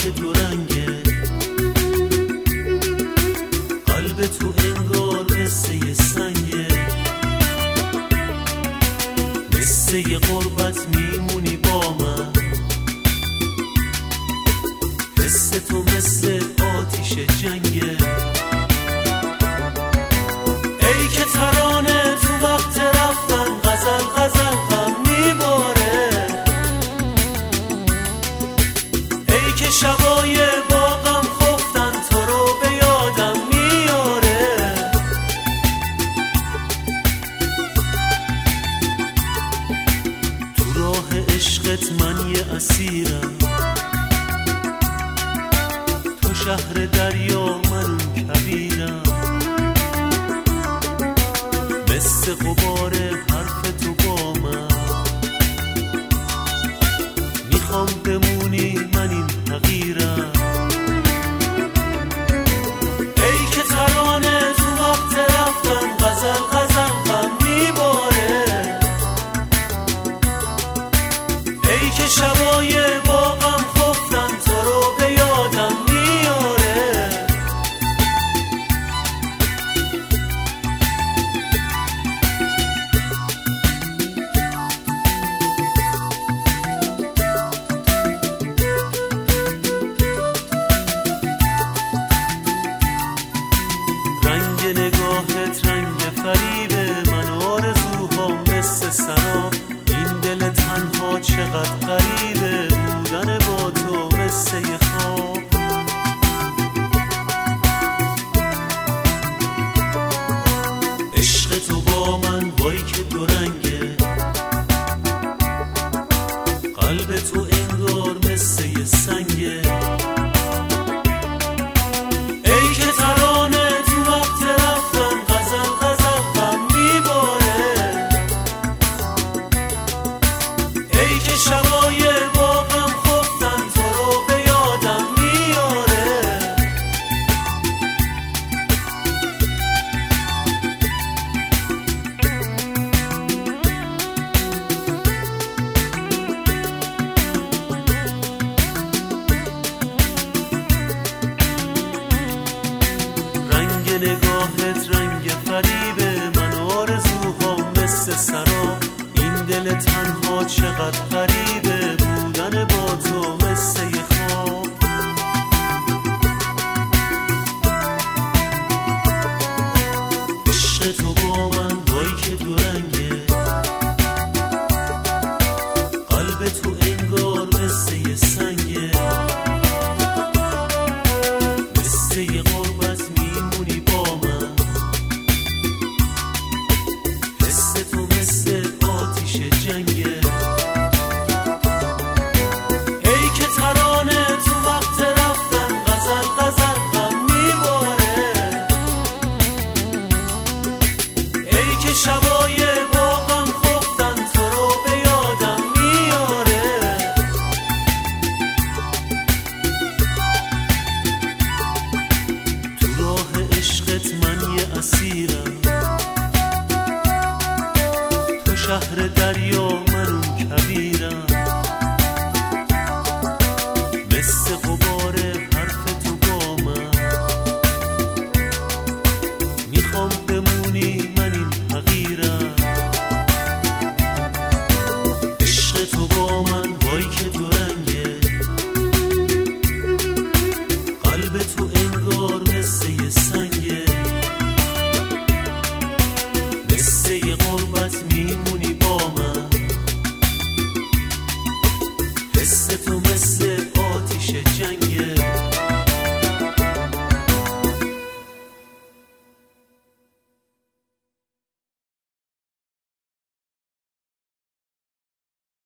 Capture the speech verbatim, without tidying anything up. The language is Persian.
که دو رنگه، قلب تو انگار مثل یه سنگه، مثل یه غربت میمونی با من، حس تو مثل آتیش جنگه. ای که ترانه تو وقت رفتن غزل غزل غم میباره، ای که شبای باغم خفتن تو رو به یادم میاره. تو راه عشقت من یه اسیرم، تو شهر دریا من اون کبیرم، مثل غبار حرف تو با من، میخوام بمونی من این تغییرم. ای که ترانه تو وقت رفتن غزل غزل غم میباره، ای که شبای باغم خفتن تو رو به یادم میاره. رنگ نگاهت رنگ فریبه، من آرزوها مثل سراب، این دل تنها چقدر غریبه، بودن با تو مثل یه خواب. عشق تو با من وای که دو رنگه، قلب تو انگار مثل یه سنگه، ای که ترانه تو وقت رفتن غزل غزل غم میباره، ای که شبای باغم خفتن تو رو به یادم میاره. رنگ نگاهت رنگ فریبه، من آرزوها مثل سراب، این دل تنها چقدر غریبه، بودن با تو مثل یه خواب. عشق تو با من وای که دو رنگه، قلب تو انگار مثل یه سنگه، مثل یه غربت میمونی با من، حس تو مثل آتیش جنگه. ای که ترانه تو وقت رفتن غزل غزل غم میباره، ای که شبای باغم خفتن تو رو به یادم میاره. تو راه عشقت من یه اسیرم،